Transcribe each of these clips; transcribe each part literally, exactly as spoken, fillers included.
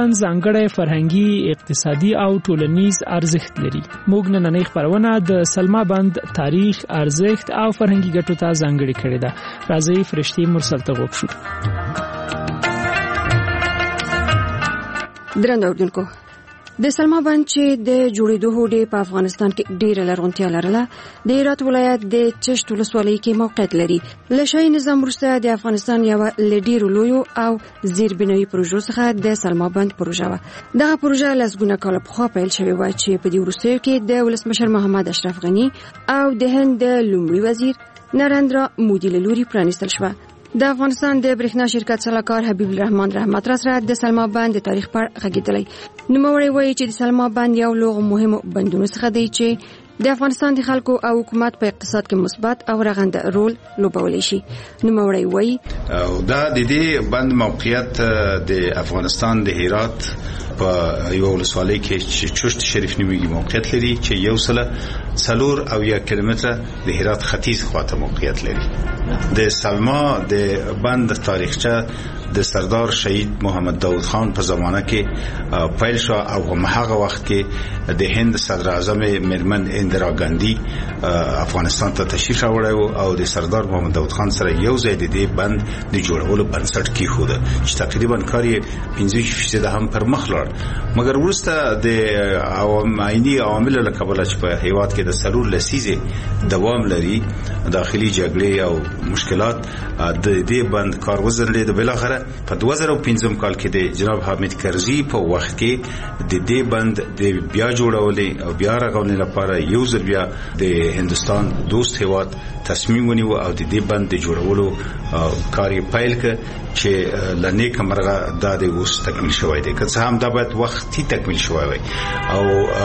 بند ځانګړی فرهنګي، اقتصادي او ټولنیز ارزښت لري. موږ نننۍ خبرونه د سلما بند تاریخ، ارزښت او فرهنګي ګټو ته ځانګړې کړې ده. راځي فرشتي مرسل ته غوږ شو. درنو اوردونکو، د سلما بند چې د جوړېدو هوډه په افغانستان کې ډېره لرغونتیا لرله، د هرات ولایت د چشت ولسوالۍ کې موقعیت لري. له شاهي نظام وروسته د افغانستان یو له ډېرو لویو او زیربناوي پروژو څخه د سلما بند پروژه وه. دغه پروژه لسګونه کاله پخوا پیل شوې وه چې په دې وروستیو کې د ولسمشر محمد اشرف غني او د هند د لومړي وزیر نریندرا مودي له لوري پرانیستل شوه. د افغانستان د برېښنا شرکت سلاکار حبیب الرحمن رحمت را سره د سلما بند د تاریخ پر غږیدلی. نوموړی وایي چې د سلما بند یو له مهمو بندونو څخه دی چې د افغانستان د خلکو او حکومت په اقتصاد کې مثبت او رغنده رول لوبولی شي. نوموړی وایي دا د دې بند موقعیت د افغانستان د هرات په یو ولسوالۍ کې چې چشت شریف نومیږي موقعیت لري چې یو سله څلور او یا کیلومتره د هرات ختیځ خواته موقعیت لري. د سلما د بند تاریخچه د سردار شهید محمد داود خان په زمانه کې پیل شو او په هغه وخت کې د هند صدر اعظم میرمن اندرا ګاندی افغانستان ته تشریف راوړی او د سردار محمد داود خان سره یو ځای د دې بند د جوړولو بنسټ کېښود چې تقریبا کار یې پنځه فیصد هم پر مخ لاړ. مګر وروسته د عوامي عواملو له کبله چې په هیواد کې د څلور لسیزې دوام لري، داخلي جګړې او مشکلات، د دې بند کار وزرلید. بالاخره په دوه زره او پنځم کال کې د جناب حامد کرزي په وخت کې د دې بند د بیا جوړولې او بیا رغونې لپاره یو ځل بیا د هندستان دوست هیواد تصمیم ونیو او د دې بند د جوړولو کار یې پیل کړ چې لنیک مرغه دا د اوس تکمیل شوی دی. که څه هم دا باید وختي تکمیل شوی وي او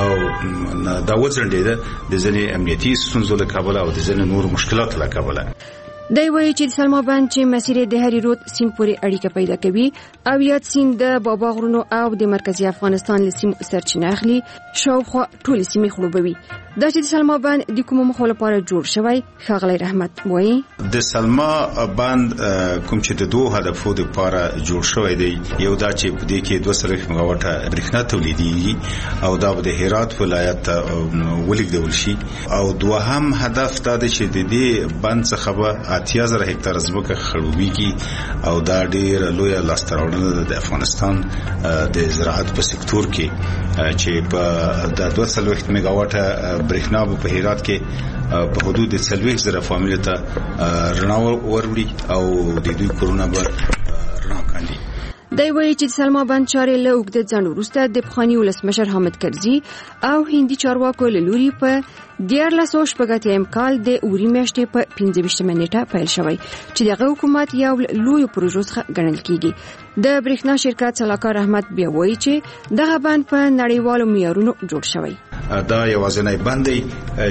دا وځنډېده د ځینې امنیتي ستونزو له کبله او د ځینې نور مشکلاتو له کبله. دی وایي چې د سلما بند چې مسیر د هری رود سیند پورې اړیکه پیدا کوي او یاد سیند د بابا غرونو او د مرکزی افغانستان له سیمو سرچینه اخلي، شاوخوا ټولې سیمې خړوبوي. دا چې د سلما بند د کومو موخو لپاره جوړ شوی، ښاغلی رحمت وایي د سلما بند کوم چې د دوه هدفو لپاره جوړ شوی دی، یو دا چې په دې کې دوه سوه میگاواټه برېښنا تولیدېږي او دا د هرات ولایت ولېږدول شي، او دوهم هدف دا دی چې د دې بند څخه به اتیا زره هکتار ځمکه خړوبېږي او دا ډېره لویه لاسته راوړنه ده د افغانستان د زراعت په سکتور کې چې په د دوه څلوېښت میگاواټه برېښنا په هرات کې په حدود څلوېښت زره فامیلو ته رڼا وروړي او د دوی کورونه به رڼا کاندي. دی وایي چې د سلما بند چارې له اوږده ځنډ وروسته د پخواني ولسمشر حامد کرزي او هندي چارواکو له لوري په دیارلس سوه شپږ اتیا کال د اوري میاشتې په پنځه ویشتمه نیټه پیل شوی چې دغه حکومت یو لوی پروژو څخه ګڼل کیږي. د برېښنا شرکت سلاکار رحمت بیا وایي چې دغه بند په نړیوالو معیارونو جوړ شوی. دا یوازینی بند دی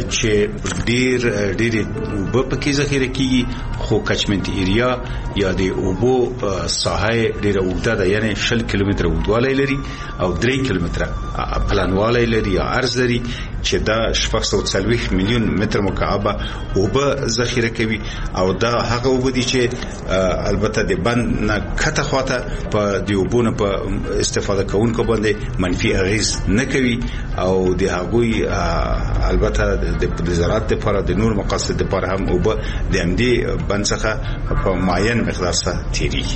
چې ډیر ډیر اوبه پکې ذخیره کیږي، خو کچمنت ایریا یا د اوبو ساحه ډیره اوږده ده، یعنی شل کیلومتره اوږدوالی لري او درې کیلومتره پلانوالی لري یا عرض لري چې دا شپږ سوه څلوېښت میلیون متر مکعبه اوبه ذخیره کوي. او دا هغه اوبه دي چې البته د بند نه کته خواته په د اوبو نه په استفاده کوونکو باندې منفي اغیز نه کوي او د هغوی البته د زراعت لپاره د نور مقاصد لپاره هم اوبه د همدې بند څخه په معین مقدار سره تیریږي.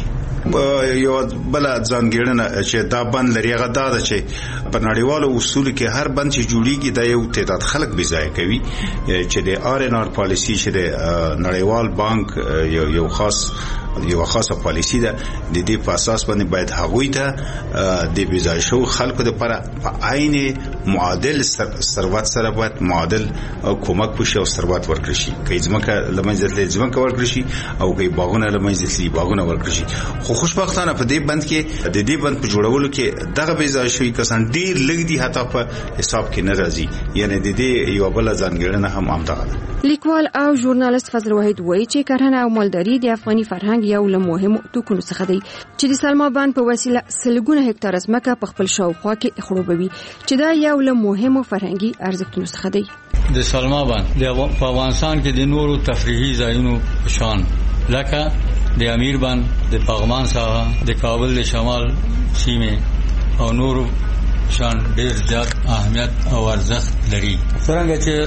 یو بل ځانګړنه چې دا بند لري هغه دا ده چې په نړیوالو اصولو کې هر بند چې جوړیږي دا یو تعداد خلک بې ځایه کوي چې د آر ان آر پالیسي چې د نړیوال بانک یو خاص یو خاصه پالیسی ده، د دې په اساس باندې باید هغوی ته د بې ځایه شوو خلکو لپاره په عین معادل ثروت سره باید معادل کومک وشي او ثروت ورکړي شي. که ځمکه له منځه تللې ځمکه ورکړي شي او که باغونه له منځه تللي باغونه ورکړي شي. خو خوشبختانه په دې بند کې د دې بند په جوړولو کې دغه بې ځایه شوي کسان ډېر لږ دي، حتی په حساب کې نه راځي. یعنی د دې یوه بله ځانګړنه هم همدغه ده. لیکوال او ژورنالست فضل واحد وایي چې کرهڼه او مالداري د افغاني فرهنګ یو له مهمو توکونو څخه دی چې د سلما بند په وسیله سلګونه هکتار ځمکه په خپل شاوخوا کې خړوبوي چې دا یو له مهمو فرهنګي ارزښتونو څخه دی. د سلما بند په افغانستان کې د نورو تفریحي ځایونو په شان لکه د امیر بند، د پغمان ساحه، د کابل د شمال سیمه او نور شان ډیر زیات اهمیت او ارزښت لري. څنګه چې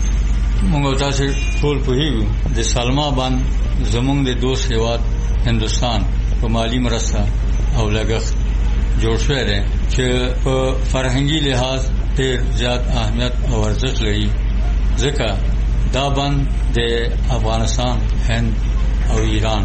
موږ تاسو ټول پوهیږو د سلما باندې زموږ د دوست هیواد هندستان په مالی مرسته او لګښت جوړ شوی دی چې په فرهنګي لحاظ ډیر زیات اهمیت او ارزښت لري، ځکه دا باندې د افغانستان، هند او ایران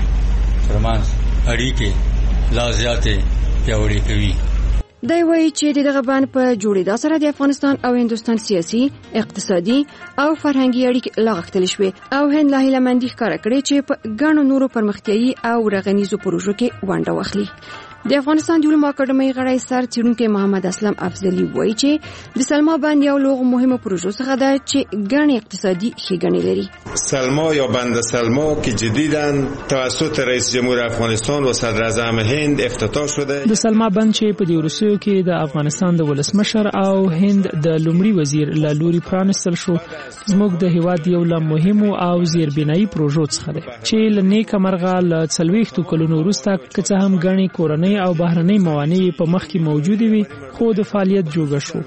ترمنځ اړیکې لا زیاتې پیاوړې کوي. دا وایي چې دغه باندې په جوړېدا سره د افغانستان او هندستان سیاسي، اقتصادي او فرهنګي اړیکې لا غښتلې شوې او هند لا هیله مندي ښکاره کړې چې په ګڼو نورو پرمختیایي او رغنیزو پروژو کې ونډه واخلي. د افغانستان د علومو اکاډمۍ غړی سر څېړونکی محمد اسلم افضلي وایي چې د سلما بند یو لوی مهمه پروژه څخه ده چې ګڼ اقتصادي ښېګڼې لري. سلما یا بند سلما که جدیداً توسط رئیس جمهور افغانستان و صدر اعظم هند افتتاح شده. د سلما بند چې په دې وروستیو کې د افغانستان د ولسمشر او هند د لومړي وزیر له لوري پرانستل شو، زموږ د هیواد یو له مهمو او زیربنایي پروژو څخه ده چې له نیکه مرغه له څلوېښتو کلونو وروسته که څه هم ګڼې کورنۍ او بهرنۍ موانع په مخ کې موجودې وي، خو د فعالیت جوګه شو.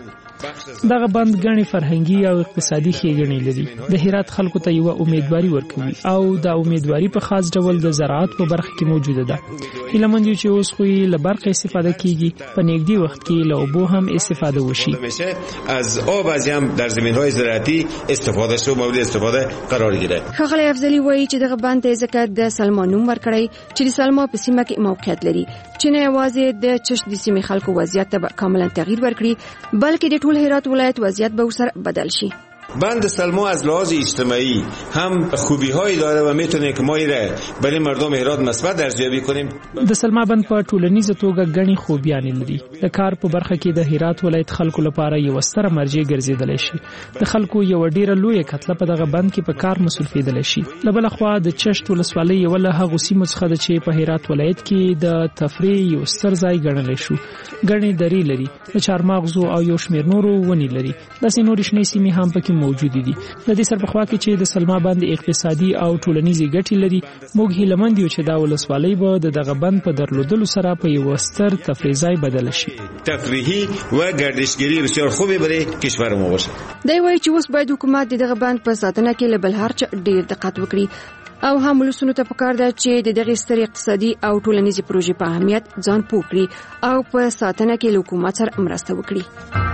دغه بند ګڼې فرهنګي او اقتصادي ښېګڼې لري. د هرات خلکو ته یوه امیدواري ورکوي او دا امیدواري په خاص ډول د زراعت په برخه کې موجوده ده. هیله مند یو چې اوس خو یې له برقه استفاده کیږي، په نږدې وخت کې له اوبو هم استفاده وشي. از آب از یم در زمین‌های زراعتی استفاده شو مورد استفاده قرار گیره. ښاغلی افضلي وایي چې دغه بند ته ځکه د سلما نوم ورکړی چې د سلما په سیمه کې موقعیت لري، چې نه یوازې د چشت د سیمې خلکو وضعیت ته کاملا تغییر ورکړي، بلکې د ټول هرات ولایت وضعیت به ورسره بدل شي. بند سلما از لحاظ اجتماعی هم خوبی هایی داره و میتونه که ما ایره برای مردم هرات مثبت ارزیابی کنیم. د سلما بند په ټولنیزه توګه غني خوبیان لري. د کار په برخه کې د هرات ولایت خلکو لپاره یو ستره مرجع ګرځیدل شي. د خلکو یو ډیره لوی کتله په دغه بند کې په کار مصرفیدل شي. لبل خو د چشت ولسوالۍ یو له هغه سیمو څخه د چې په هرات ولایت کې د تفریح یو ستر ځای ګڼل شو. غني درې لري، د چارمغزو او یو شمیر نورو ونی لري. د سینوري شنې سیمې هم پکې موجود دي. د دې سربخوا کې چې د سلما بند اقتصادي او ټولنیزي ګټې لري، موږ هیله مند یو چې دا ولسوالۍ به د دغه بند په درلودلو سره په یو ستر تفریحي ځای بدل شي. تفریحي و گردشگری بسیار خوبی برای کشور ما باشه. دا وایي چې اوس باید حکومت دغه بند په ساتنه کې له بل هر څه ډیر دقت وکړي او هم ولسونو ته پکار ده چې د دغه ستر اقتصادي او ټولنیزي پروژې په اهمیت ځان پوه کړي او په ساتنه کې له حکومت سره مرسته وکړي.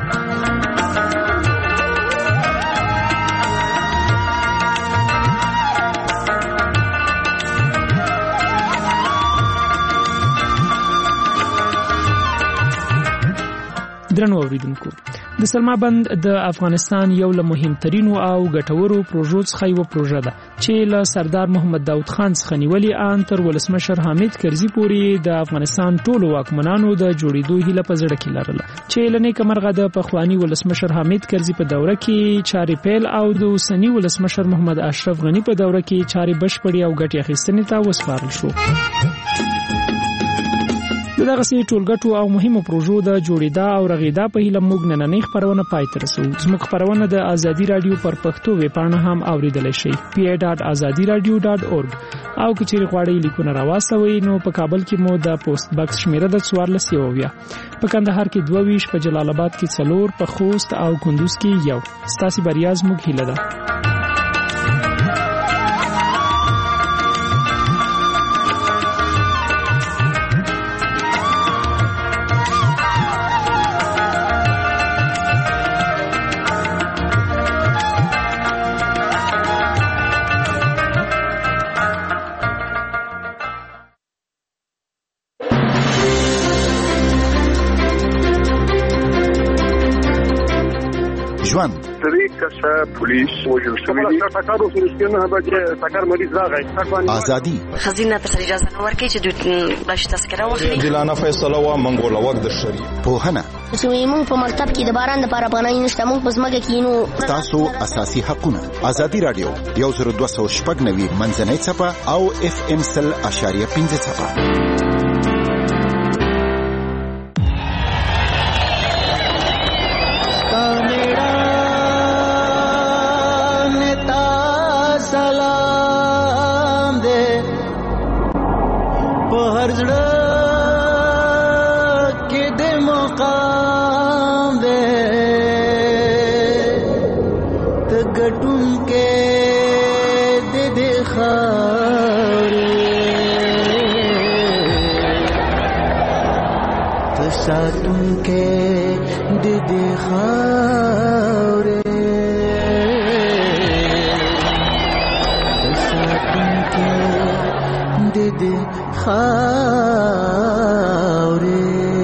درنو اوریدونکو، د سلما بند د افغانستان یو له مهمترینو او ګټورو پروژو څخه یو پروژه ده چې له سردار محمد داود خان څخه نیولې ان تر ولسمشر حامد کرزي پورې د افغانستان ټولو واکمنانو د جوړېدو هیله په زړه کې لرله، چې لنې کمرغه د پخوانی ولسمشر حامد کرزي په دوره کې چاري پیل او د اوسنی ولسمشر محمد اشرف غنی په دوره کې چاري بشپړې او ګټې اخیستنې ته وسپارل شو. دغه سي ټولګټو او مهمو پروژو د جوړېدا او رغېدا په هیله موږ نننۍ خبرونه پای ته رسوو. زموږ خبرونه د ازادي رادیو پر پښتو ویب پاڼه هم اوریدلای شئ پی ای ډاټ ازادي رادیو ډاټ اورګ او که چیرې غواړئ لیکونه راواستوئ نو په کابل کې مو د پوسټ باکس شمیره د څوارلس یو اویا، په کندهار کې دوه ویشت، په جلال آباد کې څلور، په خوست او کندوز کې یو. ستاسو بریا زموږ هیله ده. پولیس وجل شوی دی ټاکر اوس رسېنه به چې ټاکر مریض راغی ازادي خزینه پر اجازه نه ورکړي چې د بش تذکره واخلي. دلانه فیصله وا منګوله وخت د شری په هنه چې موږ په مکتب کې د باران لپاره پناه نشته، موږ په ځمکه کې نو تاسو اساسي حقونه. ازادي رادیو یو زر دوه سوه شپږ نوي منځنۍ صفه او اف ام سل اشاریه پنځه صفه. के दे مقام دے تگٹن کے دے دے خاورے تساتن کے دے دے خاورے تساتن کے دے دے خاورے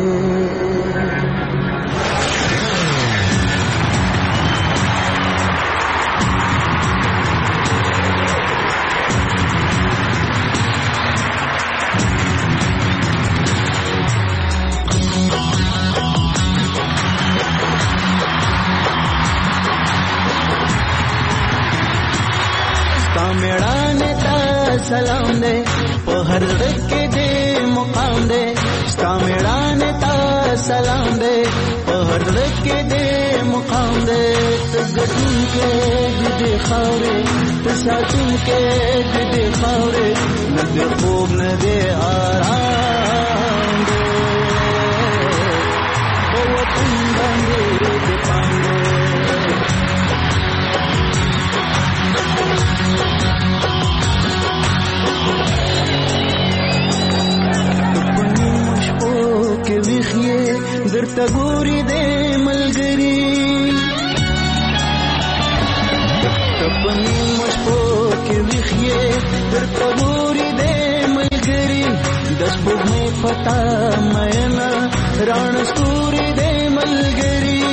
سلام دے په هر ځکه دې مقام دے ستا میړانه تا سلام دے په هر ځکه دې مقام دے تګټون کې دې خاورې تساتون کې دې خاورې نه دې خوب نه دې آرام دے په وطن باندې دې پاندې درته ګوري دې ملګری تپنی مشپو کې ویخې درته ګوري دې ملګری د سپوږمۍ پتا مېنا ران ستوري دې ملګری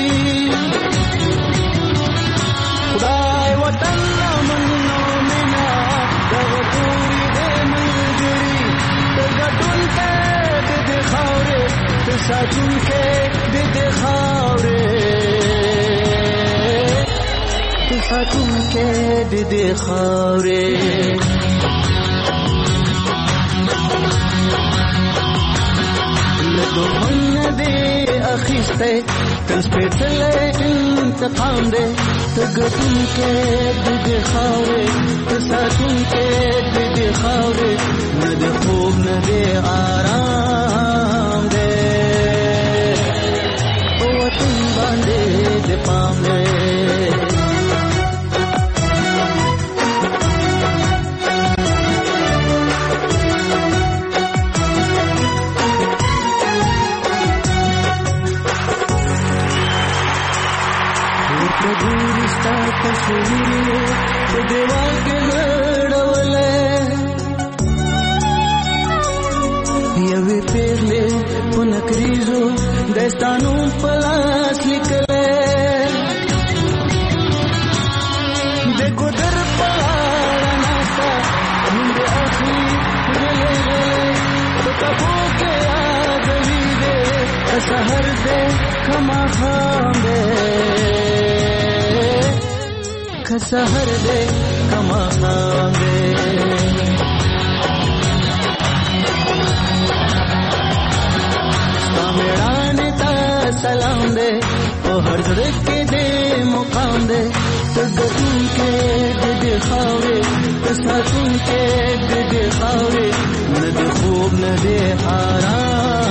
خدای وطن منو مینا د ګوري دې ملګری تګټون کې دې خاورې ساتون کې دې دې خاورې ساتون کې دې دې خاورې له دومن دې اخیسته تل سپېڅلې انتقام دې تګټون کې دې دې خاورې ساتون کې دې دې خاورې نه دې خوب نه دې آرام دې باندې دې پام دې ورته ګوري ستا تصویر په دیوال کې لړولې یوې پیغلې په نکریزو دستانو پلاس لیکلے دیکھو در پلاڑا ناستا مندے آخری گلے گلے تکبو کے آدوی دے سہر دے کما خام دے سہر دے کما خام دے سلام دے په هر ځکه دې مقام دے تګټون کې دې خاورې تساتون کې دې خاورې نه دې خوب نه دې آرام